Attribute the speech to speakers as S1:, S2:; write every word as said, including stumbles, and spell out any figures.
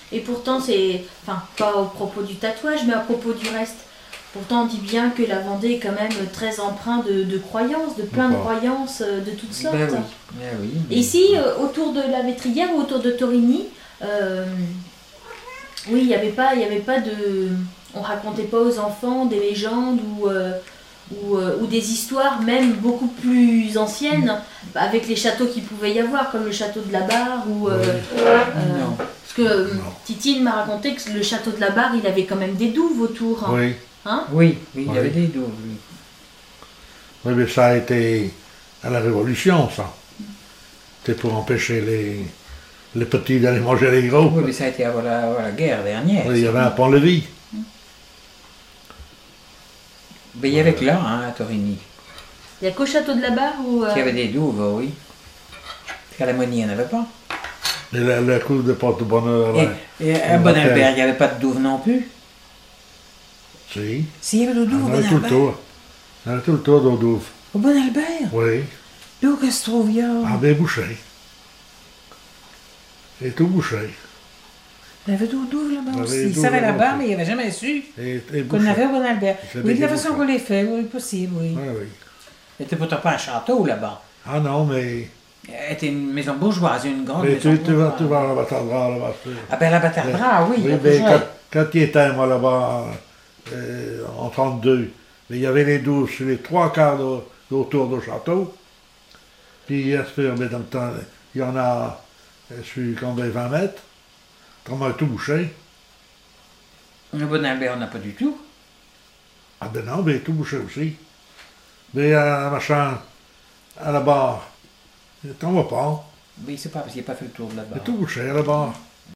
S1: Et pourtant, c'est... Enfin, pas au propos du tatouage, mais à propos du reste. Pourtant, on dit bien que la Vendée est quand même très empreinte de, de croyances, de plein de croyances euh, de toutes sortes.
S2: Ben oui, ben oui, mais...
S1: Et ici, euh, autour de la Vétrière ou autour de Torigny, euh, oui, il n'y avait pas, il y avait pas de... On racontait pas aux enfants des légendes ou, euh, ou, euh, ou des histoires même beaucoup plus anciennes, avec les châteaux qu'il pouvait y avoir, comme le château de la Barre ou... Euh,
S2: oui.
S1: euh,
S2: non.
S1: Parce que non. Titine m'a raconté que le château de la Barre, il avait quand même des douves autour. Hein.
S3: Oui.
S1: Hein
S2: oui, oui, il
S3: oui.
S2: y avait des douves. Oui.
S3: oui, mais ça a été à la Révolution, ça. C'était pour empêcher les, les petits d'aller manger les gros.
S2: Oui, mais ça a été avant la, avant la guerre dernière.
S3: Oui, il y avait un pont-levis.
S2: Mais il y avait que là, hein, à Torigny.
S1: Il n'y a qu'au château de la Barre où... Euh...
S2: Il y avait des douves, oui. Qu'à la Monie, il n'y en avait pas.
S3: Et la, la cour de Porte-Bonheur...
S2: Et, et à Bon-Albert, il n'y avait pas de douves non plus.
S3: Si.
S2: Si, il y avait de douves au Bon-Albert.
S3: tout le tour. Il y avait tout le tour de douves.
S2: Au Bon-Albert?
S3: Oui.
S2: D'où qu'est-ce que se trouve, là?
S3: Ah, bien bouché. Et tout bouché.
S2: Il y avait d'autres douves là-bas aussi. Il savait là-bas, mais il n'avait jamais su qu'on avait au Bon-Albert. Oui, de la façon qu'on les fait, oui, possible, oui.
S3: Oui, oui.
S2: C'était pourtant pas un château là-bas.
S3: Ah non, mais...
S2: C'était une maison bourgeoise, une grande
S3: mais
S2: maison
S3: tu, tu vas, tu vas à la Batardra, là-bas.
S2: Ah ben la Batardra, oui.
S3: Oui, mais quand, quand il était, moi, là-bas, euh, en trente-deux, mais il y avait les douves sur les trois quarts autour du château. Puis, mais dans le temps, il y en a sur combien, vingt mètres. Comme un tout bouché.
S2: Le Bon-Albert, on n'a pas du tout.
S3: Ah ben non, mais tout bouché aussi. Mais à machin, à la barre, t'en vas pas.
S2: Oui, c'est pas parce qu'il n'a pas fait le tour de la barre.
S3: C'est tout bouché à la barre.